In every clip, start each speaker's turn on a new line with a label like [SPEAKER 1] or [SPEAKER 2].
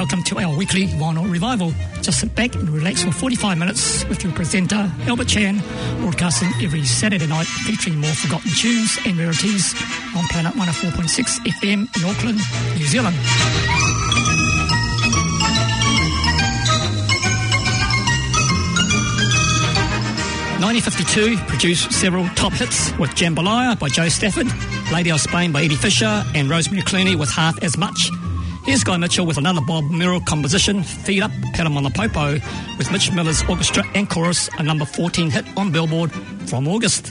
[SPEAKER 1] welcome to our weekly Vinyl Revival. Just sit back and relax for 45 minutes with your presenter, Albert Chan, broadcasting every Saturday night featuring more forgotten tunes and rarities on Planet 104.6 FM in Auckland, New Zealand. 1952 produced several top hits with Jambalaya by Joe Stafford, Lady of Spain by Eddie Fisher, and Rosemary Clooney with Half As Much. Here's Guy Mitchell with another Bob Merrill composition, Feed Up, Pat 'em on the Popo, with Mitch Miller's orchestra and chorus, a number 14 hit on Billboard from August.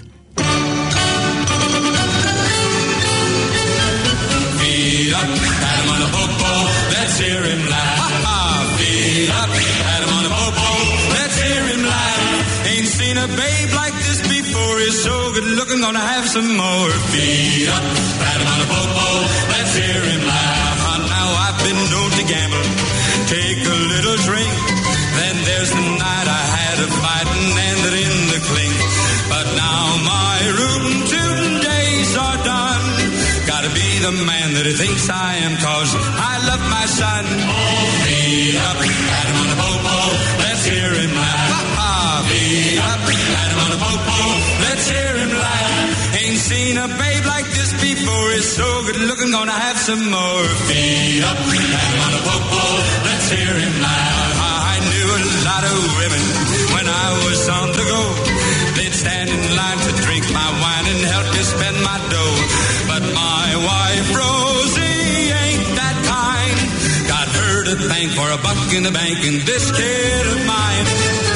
[SPEAKER 2] Feed up, pat 'em on the popo, let's hear him laugh. Feed up, pat 'em on the popo, let's hear him laugh. Ain't seen a babe like this before, he's so good looking, gonna have some more. Feed up, pat 'em on the popo, let's hear him laugh. Now I've been known to gamble, take a little drink, then there's the night I had a fight and ended in the clink. But now my rootin' tootin' days are done, gotta be the man that he thinks I am, cause I love my son. Feed up, pat him on the popo, let's hear him laugh. Feed up, pat him on the popo, let's hear him laugh. Ain't seen a babe like this before, he's so good looking, gonna have some more. Feed up, pat him on the popo, let's hear him laugh. I knew a lot of women when I was on the go, they'd stand in line to drink my wine and help me spend my dough. But my wife Rosie ain't that kind, got her to thank for a buck in the bank and this kid of mine.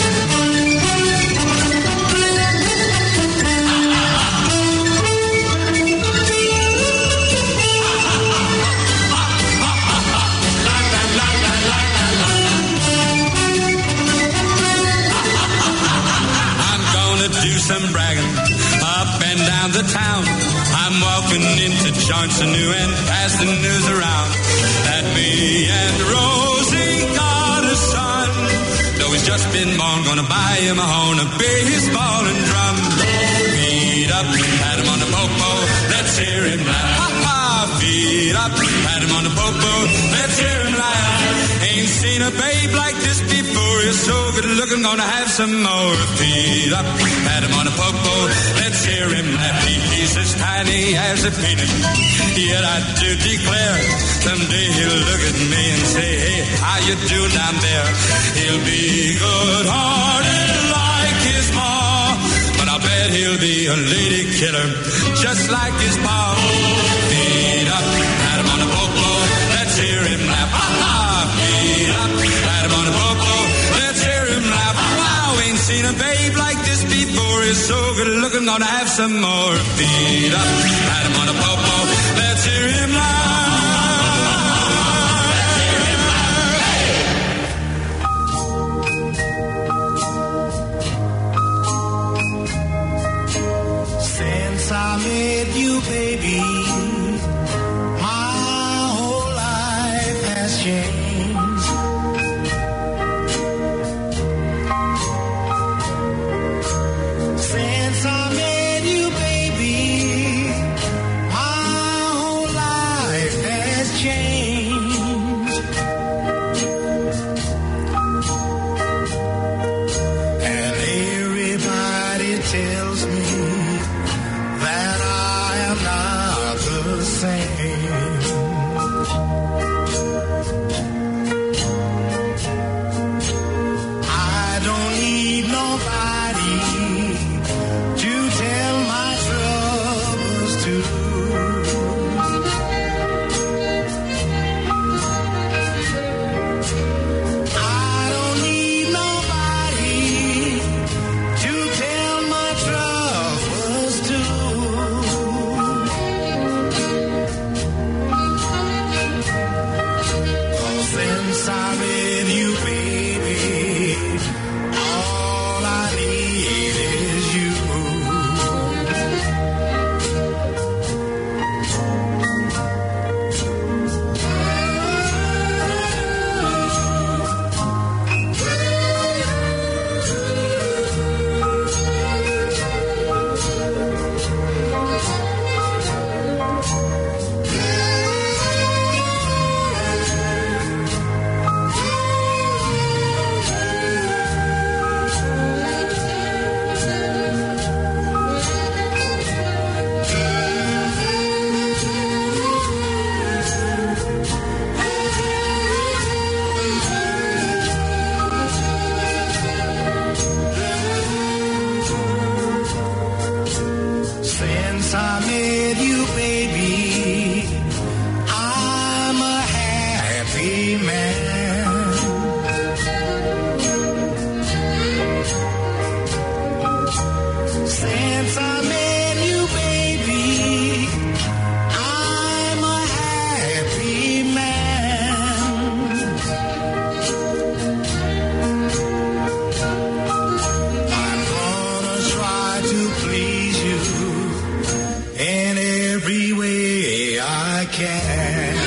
[SPEAKER 2] Do some bragging up and down the town. I'm walking into joints anew and passing news around that me and Rosie got a son. Though he's just been born, gonna buy him a horn, a baseball and drum. Feed up, pat him on the popo, let's hear him laugh. Feed up, pat him on the popo, let's hear him laugh. Ain't seen a babe like this before, he's so good looking, gonna have some more. Feed up, pat him on the popo, let's hear him laugh. He's as tiny as a peanut, yet I do declare, someday he'll look at me and say, hey, how you doing down there? He'll be good-hearted like his ma, but I bet he'll be a lady killer, just like his pa. Feed up, pat him on the popo, let's hear him laugh. Feed up, pat him on the popo, let's hear him laugh. Wow, ain't seen a babe like this before, he's so good looking, gonna have some more. Feed up, pat him on the popo, let's hear him laugh.
[SPEAKER 3] Since I met you, baby, my whole life has changed. Since I met you, baby, my whole life has changed. And everybody tells me that I am not the same. I don't need nobody to tell my troubles to. I don't need nobody to tell my troubles Since I met you, baby, I'm a happy man. I'm gonna try to please you in every way I can.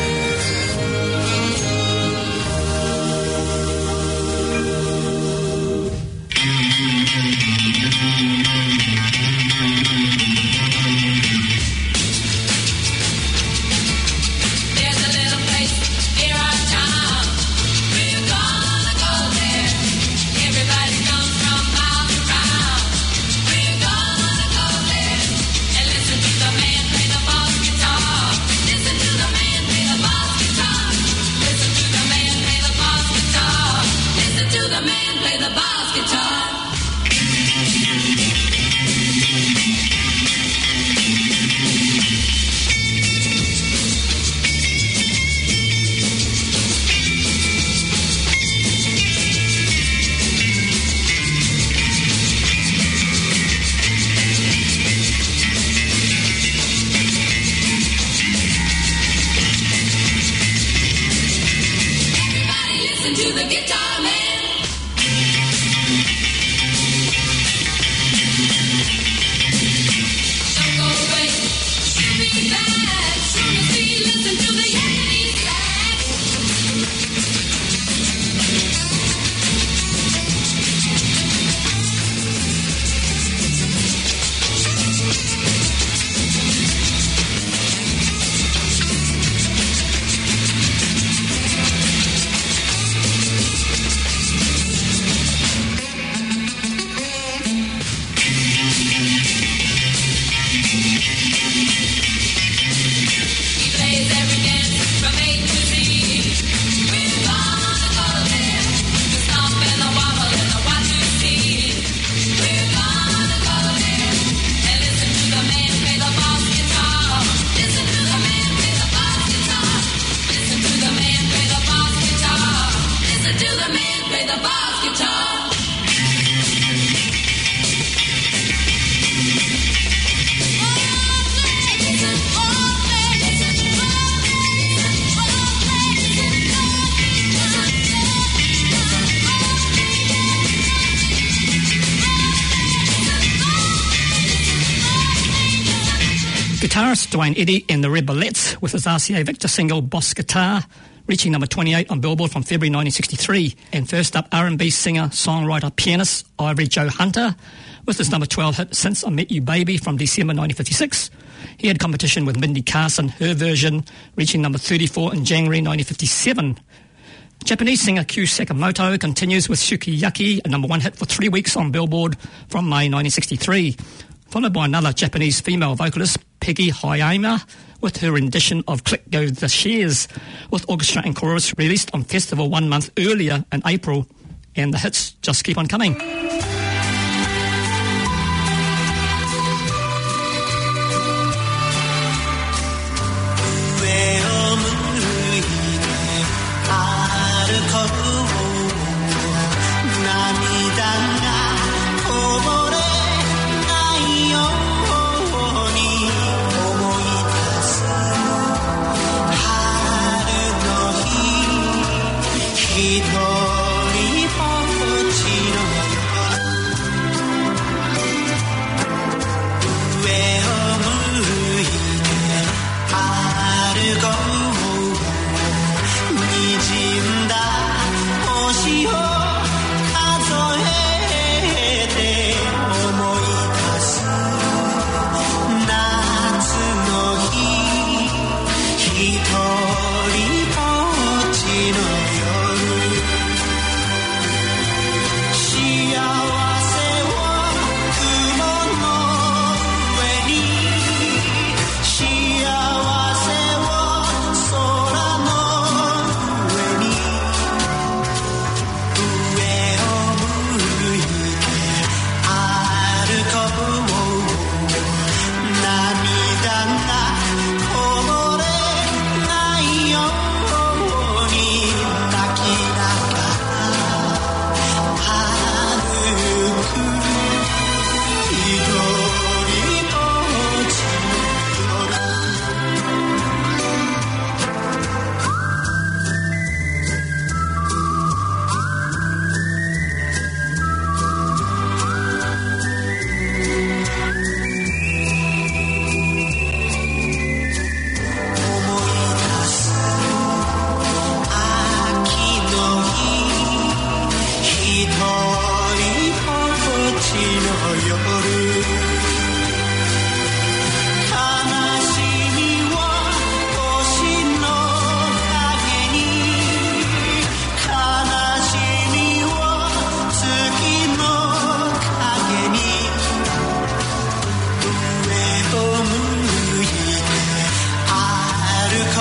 [SPEAKER 1] Guitarist Duane Eddy and the Rebelettes with his RCA Victor single Boss Guitar, reaching number 28 on Billboard from February 1963. And first up, R&B singer, songwriter, pianist Ivory Joe Hunter with his number 12 hit Since I Met You Baby from December 1956. He had competition with Mindy Carson, her version reaching number 34 in January 1957. Japanese singer Kyu Sakamoto continues with Sukiyaki, a number 1 hit for 3 weeks on Billboard from May 1963. Followed by another Japanese female vocalist, Peggy Hayama, with her rendition of Click Go the Shares, with orchestra and chorus released on festival 1 month earlier in April. And the hits just keep on coming.
[SPEAKER 3] 「 夜悲しみを星の影に悲しみを月の影に上を向いて歩こ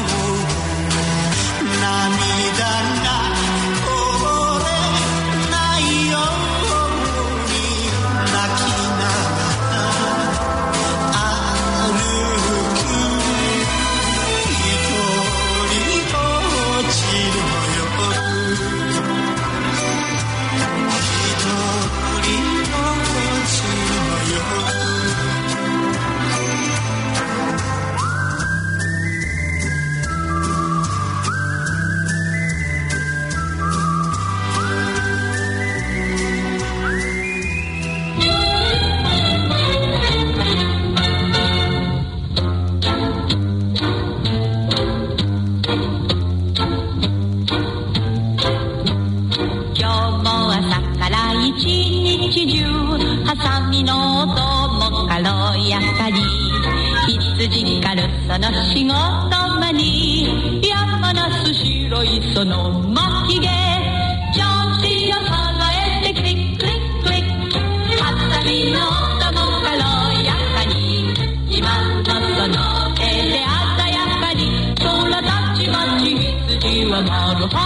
[SPEAKER 3] う涙がこぼれないように泣きながら歩く一人ぼっちの夜一人ぼっちの夜
[SPEAKER 4] 今日も朝から一日中ハサミの音も軽やかに羊狩るその仕事場に山なす白いその巻き毛調子を揃えてクリックリックリックハサミの音も軽やかに自慢のその手で鮮やかに空たちまち羊は丸裸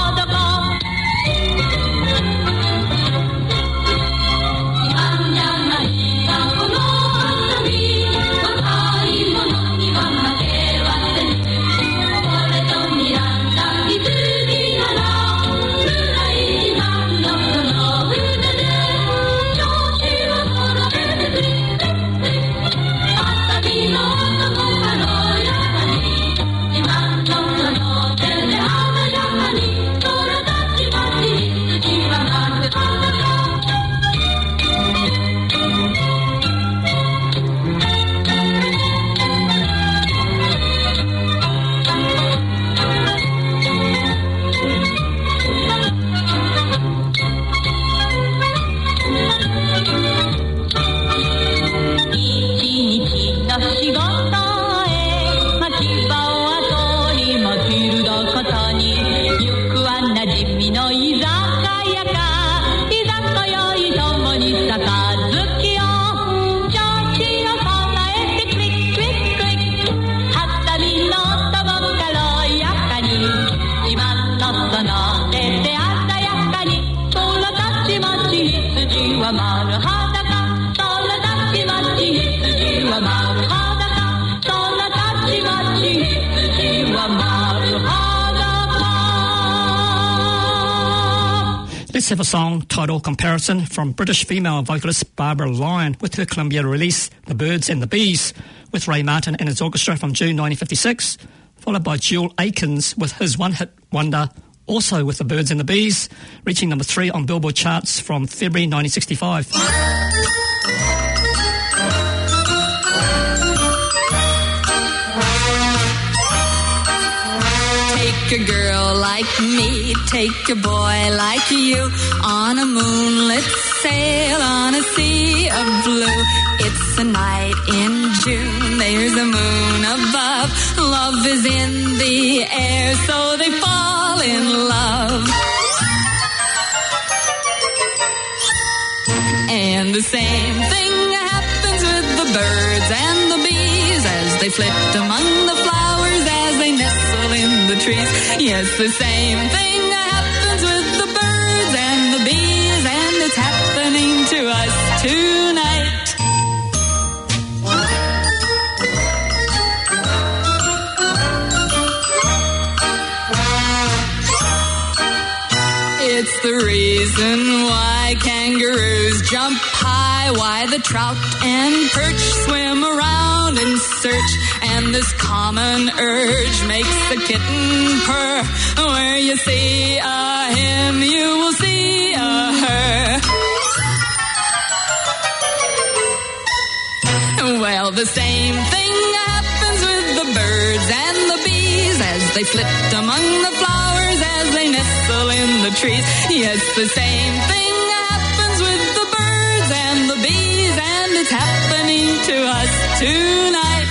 [SPEAKER 1] Let's have a song title comparison from British female vocalist Barbara Lyon with her Columbia release The Birds and the Bees with Ray Martin and his orchestra from June 1956, followed by Jewel Akins with his one-hit wonder also with The Birds and the Bees, reaching number 3 on Billboard charts from February 1965.
[SPEAKER 5] Take a girl like me, take a boy like you, on a moonlit sail on a sea of blue. It's a night in June, there's a moon above, love is in the air, so they fall in love. And the same thing happens with the birds and the bees as they flit among the flowers, as they nestle in the trees. Yes, the same thing happens with the birds and the bees, and it's happening to us tonight. It's the reason why kangaroos jump high, why the trout and perch swim around in search, and this common urge makes the kitten purr. Where you see a him, you will see a her. Well, the same thing happens with the birds and the bees as they flit among the flowers, as they nestle in the trees. Yes, the same thing happens with the birds and the bees tonight.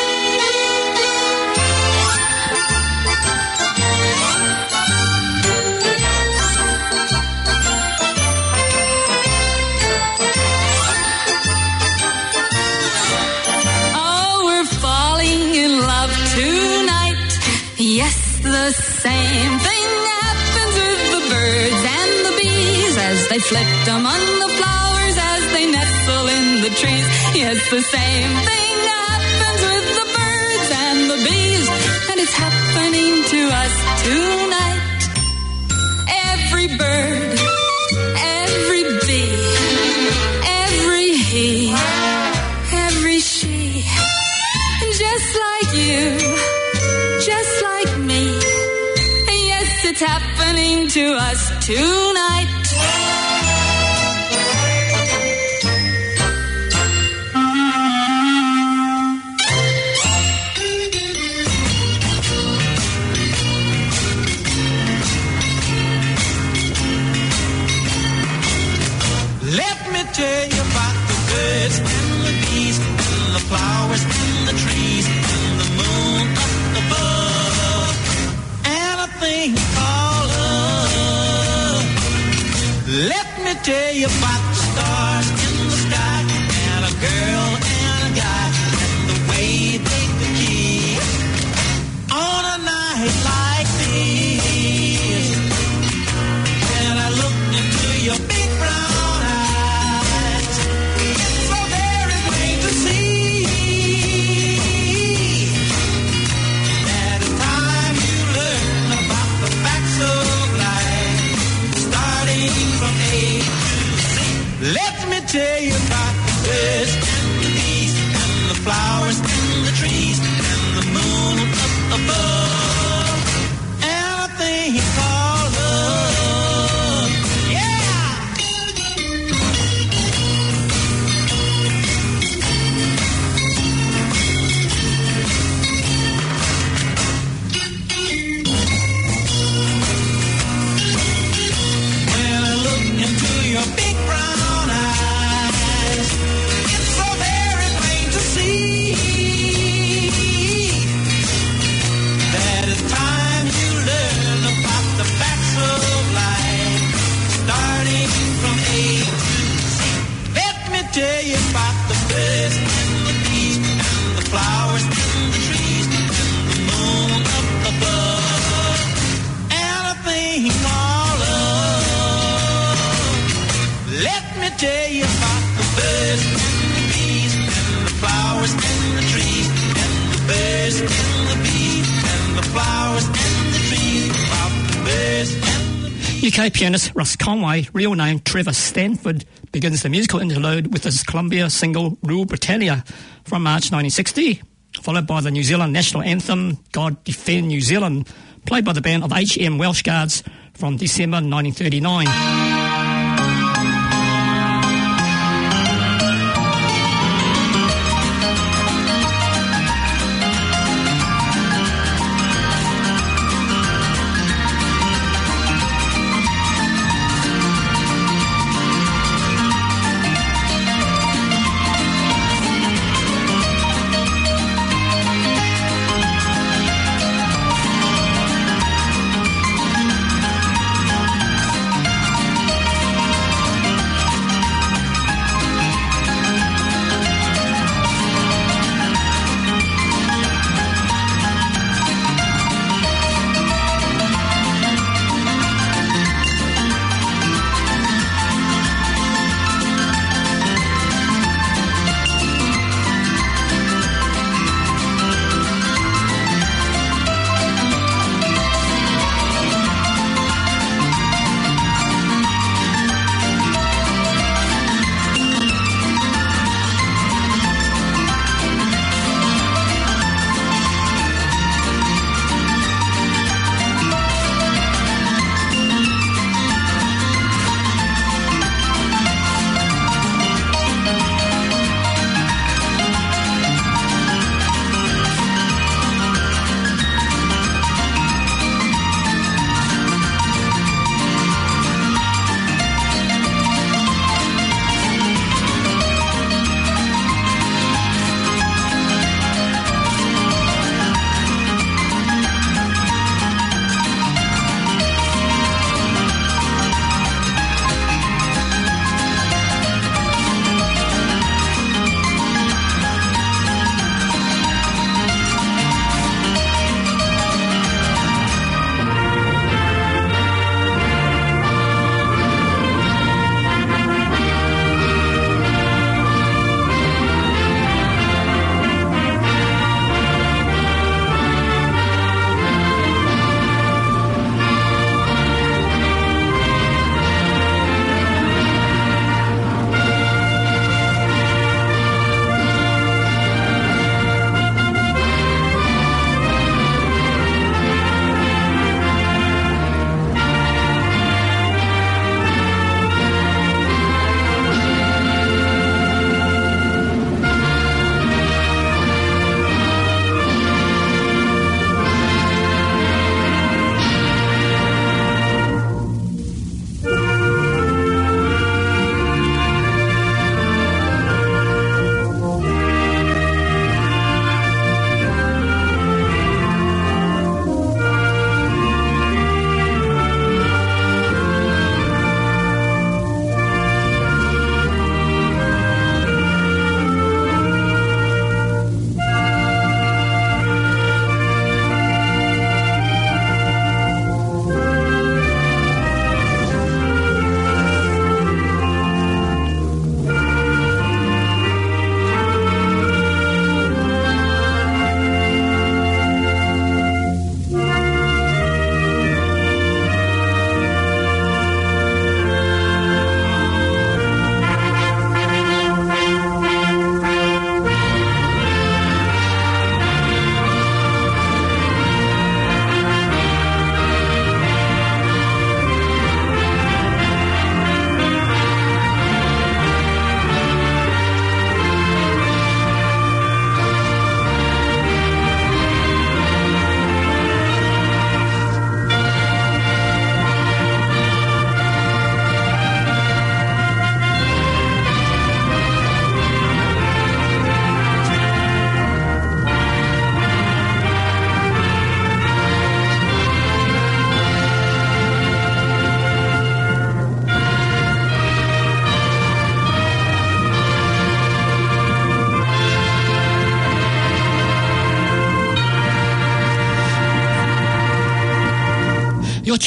[SPEAKER 5] Oh, we're falling in love tonight. Yes, the same thing happens with the birds and the bees as they flit among the flowers, as they nestle in the trees. Yes, the same thing happens with the birds and the bees, and it's happening to us tonight. Every bird, every bee, every he, every she, just like you, just like me. Yes, it's happening to us tonight.
[SPEAKER 3] Let me tell you about the birds and the bees and the flowers and the trees and the moon up above and a thing called love. Let me tell you about the stars in the sky and a girl and a guy and the way they could keep on a night like this. When I look into your big brown eyes, it's so very plain to see that it's time you learn about the facts of life, starting from A to Z. Let me tell you about the birds and the bees and the flowers and the trees and the moon up above and a thing called love. Yeah! When I look into your big brown eyes, it's so very plain to see that it's time you learn about the facts of life, starting from A to Z. Let me tell you about the birds and the bees and the flowers and the trees and the moon up above and a thing called love. Let me tell you about the birds and the bees and the flowers and the trees and the birds and the bees and the flowers and the trees, about the birds and the bees.
[SPEAKER 1] UK pianist Russ Conway, real name Trevor Stanford, begins the musical interlude with his Columbia single Rule Britannia from March 1960, followed by the New Zealand national anthem God Defend New Zealand, played by the band of H.M. Welsh Guards from December 1939.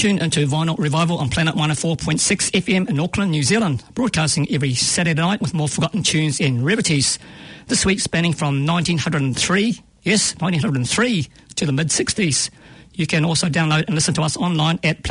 [SPEAKER 1] tune into Vinyl Revival on Planet 104.6 FM in Auckland, New Zealand, broadcasting every Saturday night with more forgotten tunes and rarities. This week spanning from 1903, yes, 1903 to the mid-60s. You can also download and listen to us online at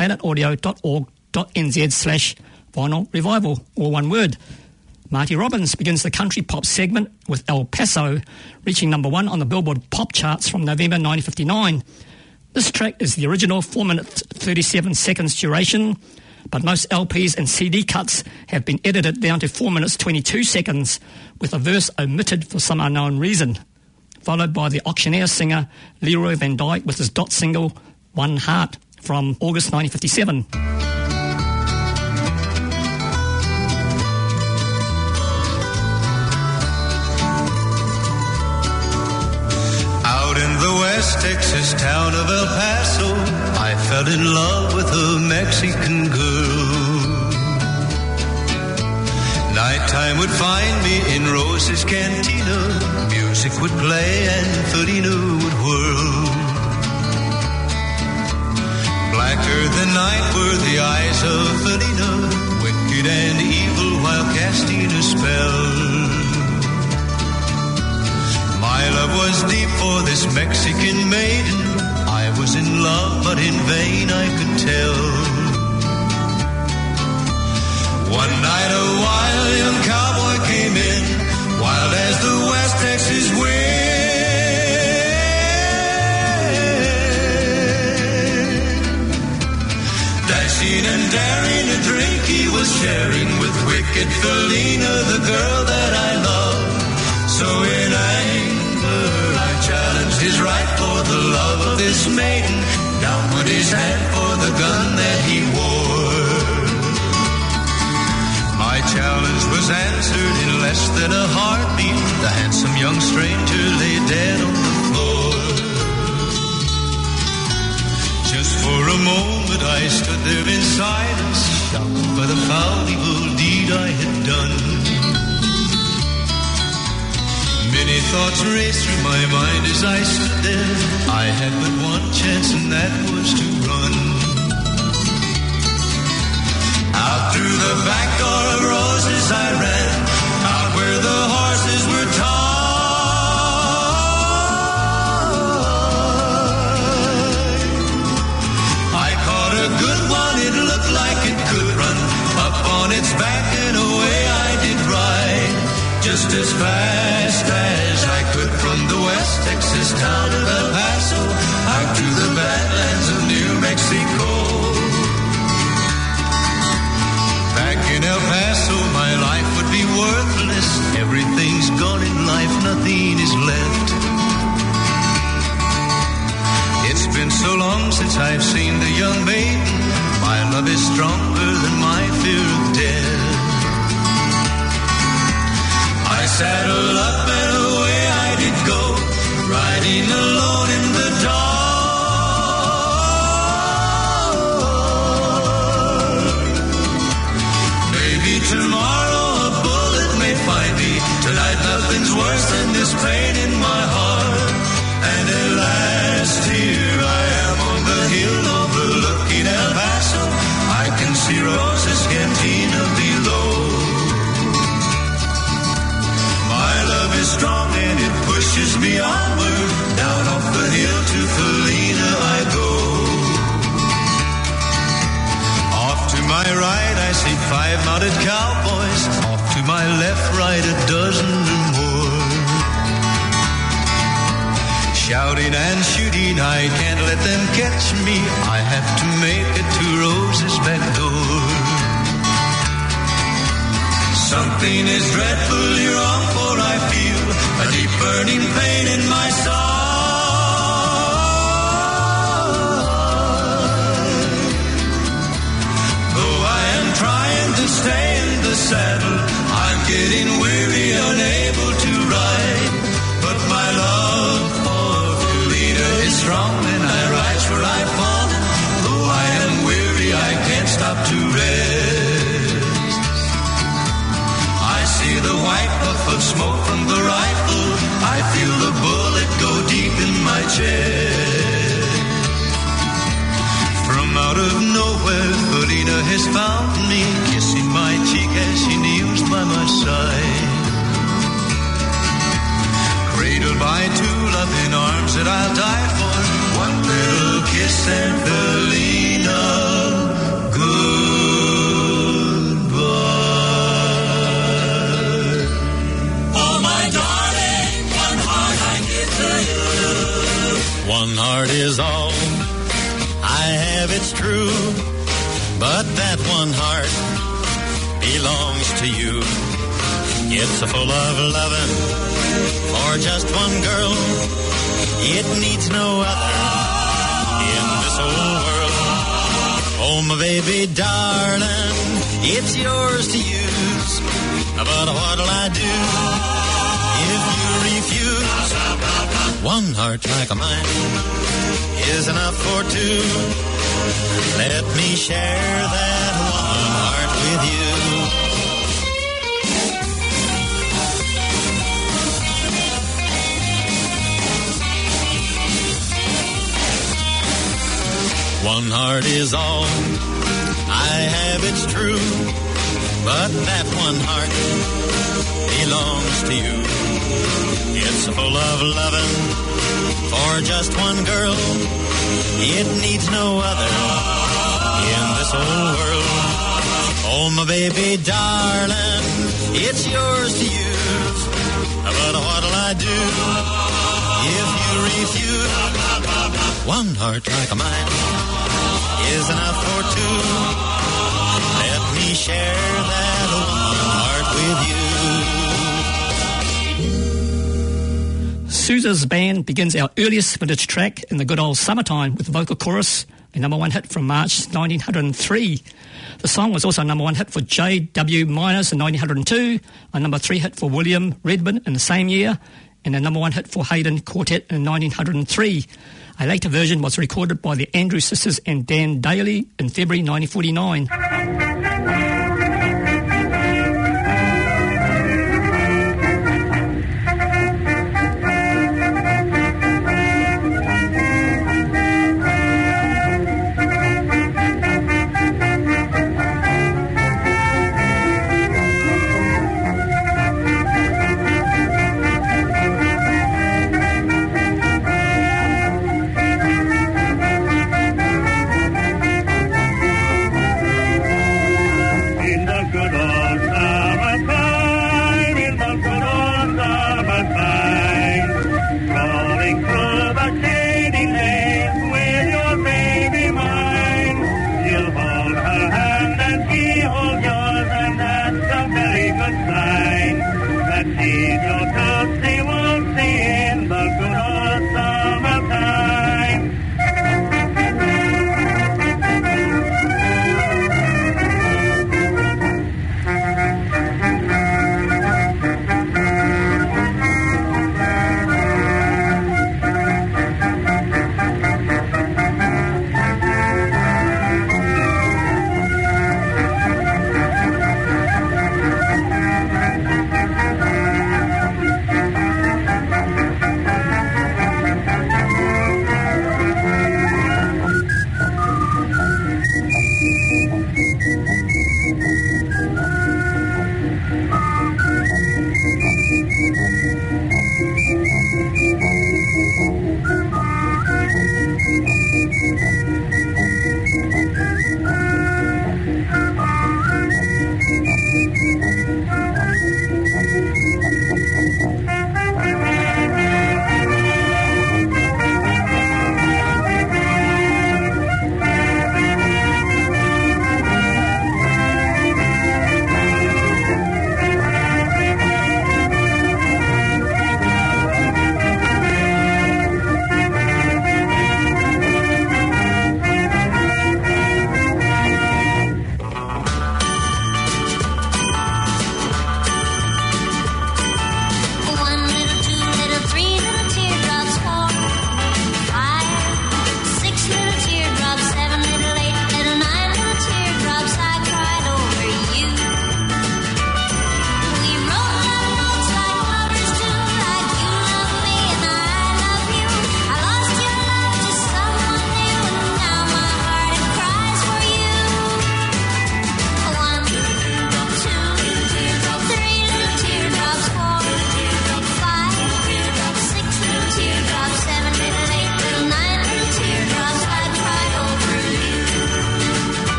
[SPEAKER 1] planetaudio.org.nz/Vinyl Revival, all one word. Marty Robbins begins the country pop segment with El Paso, reaching number 1 on the Billboard pop charts from November 1959. This track is the original 4 minutes 37 seconds duration, but most LPs and CD cuts have been edited down to 4 minutes 22 seconds, with a verse omitted for some unknown reason. Followed by the Auctioneer singer Leroy Van Dyke with his dot single One Heart from August 1957.
[SPEAKER 3] Out in the West Texas town of El Paso, I fell in love with a Mexican girl. Nighttime would find me in Rose's Cantina. Music would play and Felina would whirl. Blacker than night were the eyes of Felina, wicked and evil while casting a spell. My love was deep for this Mexican maiden. I was in love, but in vain I could tell. One night a wild young cowboy came in, wild as the West Texas wind. Dashing and daring a drink he was sharing with wicked Felina, the girl that I love. So in anger I challenged his right for the love of this maiden. Down went his hand for the gun that he wore. My challenge was answered in less than a heartbeat. The handsome young stranger lay dead on the floor. Just for a moment I stood there in silence, shocked by the foul evil deed I had done. Many thoughts raced through my mind as I stood there. I had but one chance, and that was to run. Out through the back door of Roses I ran, out where the horses were tied. I caught a good one, it looked like it could run. Up on its back and away I did ride, just as fast as I could from the West Texas town of El Paso out to the badlands of New Mexico. Back in El Paso, my life would be worthless. Everything's gone in life, nothing is left. It's been so long since I've seen the young maiden. My love is stronger than my fear of death. I saddled up and away I did go, riding alone in the dark. Maybe tomorrow a bullet may find me. Tonight nothing's worse than this pain in my heart. And at last here I am on the hill overlooking El Paso. I can see Rose's Cantina below. Strong and it pushes me onward. Down off the hill to Felina I go. Off to my right I see 5 mounted cowboys. Off to my left, right, a dozen or more. Shouting and shooting, I can't let them catch me. I have to make it to Rose's back door. Something is dreadfully wrong, for I feel a deep burning pain in my side. Though I am trying to stay in the saddle, I'm getting weary, unable to ride. But my love for Felina is strong, and I rise where I've fallen. Though I am weary, I can't stop to rest. The white puff of smoke from the rifle, I feel the bullet go deep in my chest. From out of nowhere Lena has found me, kissing my cheek as she kneels by my side. Cradled by two loving arms that I'll die for. One little kiss and Felina, goodbye.
[SPEAKER 2] Oh, my darling, one heart I give to you. One heart is all I have, it's true, but that one heart belongs to you. It's full of loving for just one girl. It needs no other in this whole world. Oh, my baby darling, it's yours to use, but what'll I do if you refuse? One heart like mine is enough for two. Let me share that one heart with you. One heart is all I have, it's true, but that one heart belongs to you. It's full of loving for just one girl. It needs no other in this whole world. Oh, my baby darling, it's yours to use, but what'll I do if you refuse? One heart like mine is enough for two. Let me share that one heart with you.
[SPEAKER 1] Sousa's Band begins our earliest vintage track in the good old summertime with the vocal chorus, a number one hit from March 1903. The song was also a number one hit for J.W. Miners in 1902, a number three hit for William Redman in the same year, and a number one hit for Hayden Quartet in 1903. A later version was recorded by the Andrew Sisters and Dan Daly in February 1949.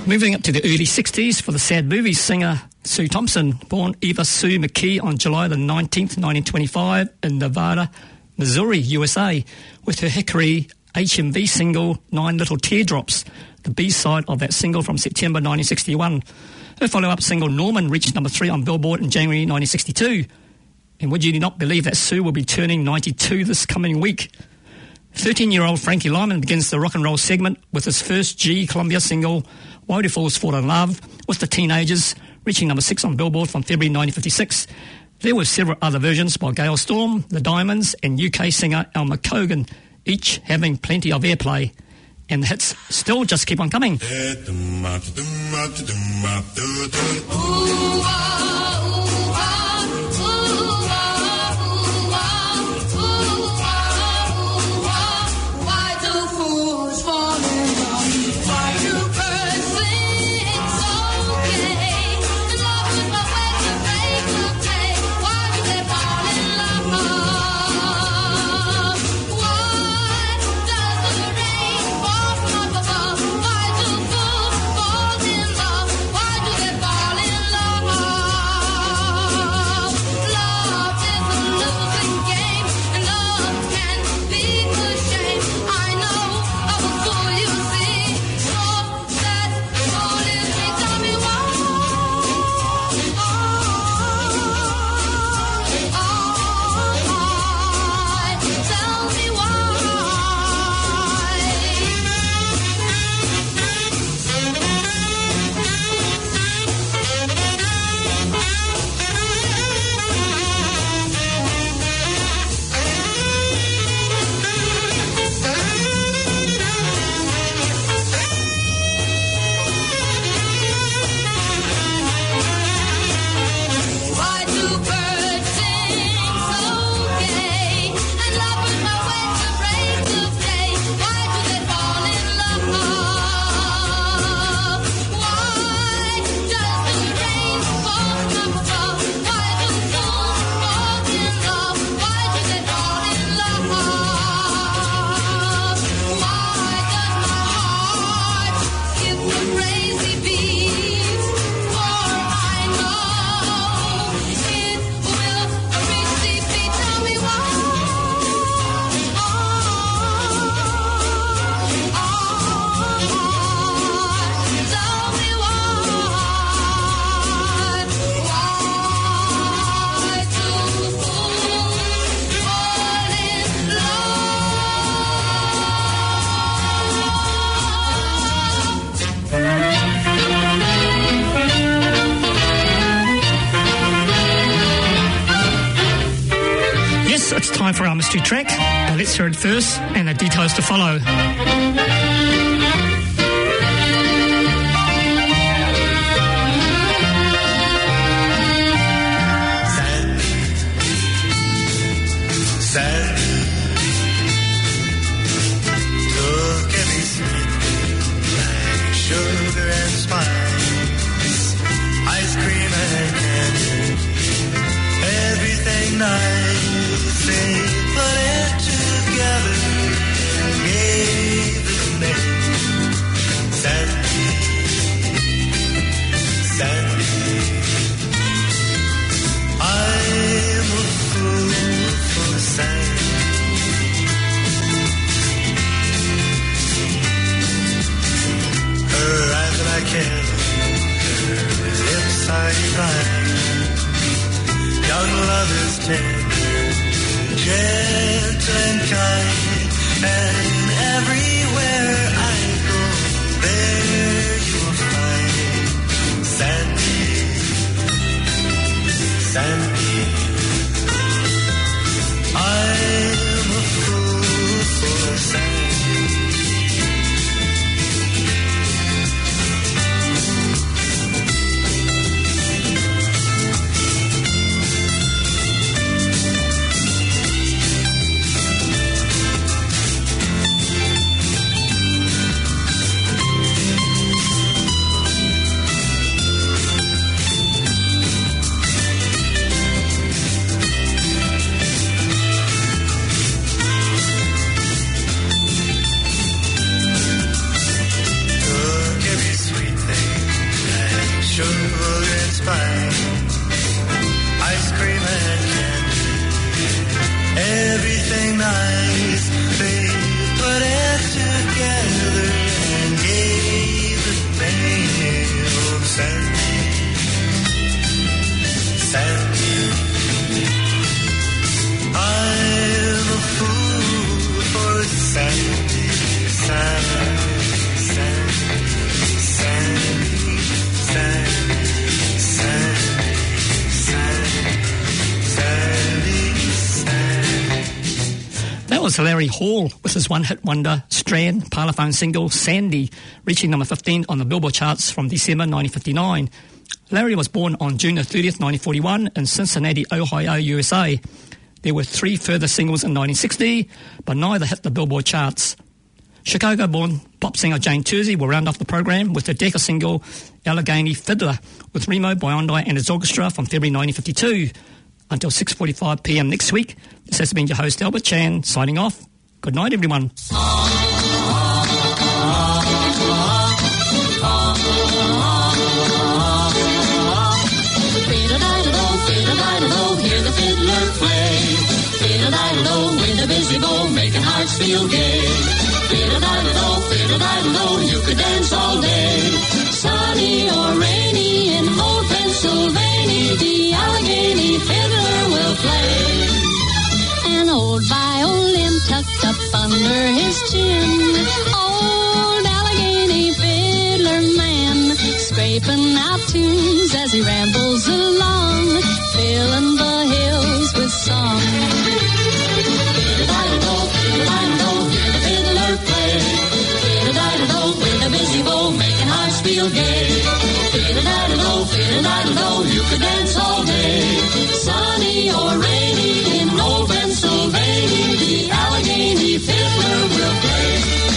[SPEAKER 1] Moving up to the early 60s for the Sad Movies singer Sue Thompson, born Eva Sue McKee on July the 19th, 1925 in Nevada, Missouri, USA, with her Hickory HMV single, 9 Little Teardrops, the B-side of that single from September 1961. Her follow-up single, Norman, reached number 3 on Billboard in January 1962. And would you not believe that Sue will be turning 92 this coming week? 13-year-old Frankie Lyman begins the rock and roll segment with his first G Columbia single, Why Do Fools Fall in Love, with the Teenagers, reaching number 6 on Billboard from February 1956. There were several other versions by Gail Storm, The Diamonds, and UK singer Elmer Cogan, each having plenty of airplay. And the hits still just keep on coming. It's time for our mystery track. Let's hear it first and the details to follow.
[SPEAKER 3] Took every sweet like sugar and spice, ice cream and candy, everything nice. They put it together and gave it a name. Sandy, Sandy. I'm a fool for Sandy. Her eyes are like heaven, her lips are divine. Young love is tender, gentle and kind, and everywhere I go, there you'll find Sandy, Sandy. I'm a fool for Sandy.
[SPEAKER 1] was Larry Hall with his one-hit wonder Strand parlophone single Sandy, reaching number 15 on the Billboard charts from December 1959. Larry was born on June 30th, 1941 in Cincinnati, Ohio, USA. There were 3 further singles in 1960, but neither hit the Billboard charts. Chicago-born pop singer Jane Tersey will round off the program with the Decca single Allegheny Fiddler with Remo Biondi and his orchestra from February 1952. Until 6:45 p.m. next week, this has been your host Albert Chan signing off. Good night, everyone.
[SPEAKER 6] Fiddle-diddle-o, hear the fiddler play. Fiddle-diddle-o, with a busy bow, making hearts feel gay. Fiddle-diddle-o, you could dance all day. Sunny or rainy in old Pennsylvania, the Allegheny fiddler will play. An old violin tucked up under his chin. Old Allegheny fiddler man, scraping out tunes as he rambles along, filling the hills with song. Fiddle-diddle-o, fiddle-diddle-o, hear the fiddler play. Fiddle-diddle-o, with a busy bow, making hearts feel gay. Fiddle-diddle-o, fiddle-diddle-o, you could dance all day. Sunny or rainy in old Pennsylvania, the Allegheny fiddler will play.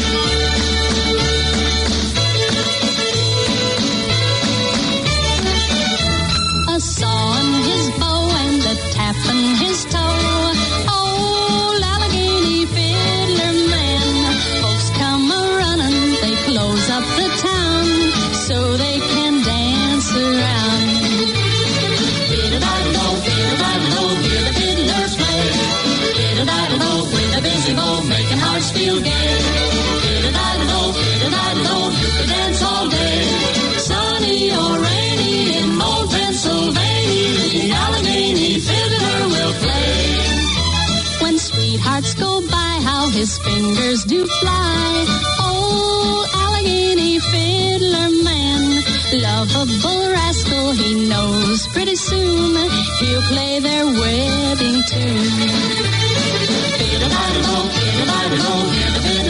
[SPEAKER 6] A saw on his bow and a tap on his toe. Old Allegheny fiddler man. Folks come a-running, they close up the town so they can dance around. Fiddle-diddle-o, fiddle-diddle-o, hear the fiddlers play. Fiddle-diddle-o, with a busy bow, making hearts feel gay. Fiddle-diddle-o, fiddle-diddle-o, you could dance all day. Sunny or rainy in old Pennsylvania, the Allegheny fiddler will play. When sweethearts go by, how his fingers do fly. Old Allegheny fiddler man, lovable rascal, he knows pretty soon he'll play their wedding tune. Fiddle-diddle-o, fiddle-diddle-o, hear the fiddler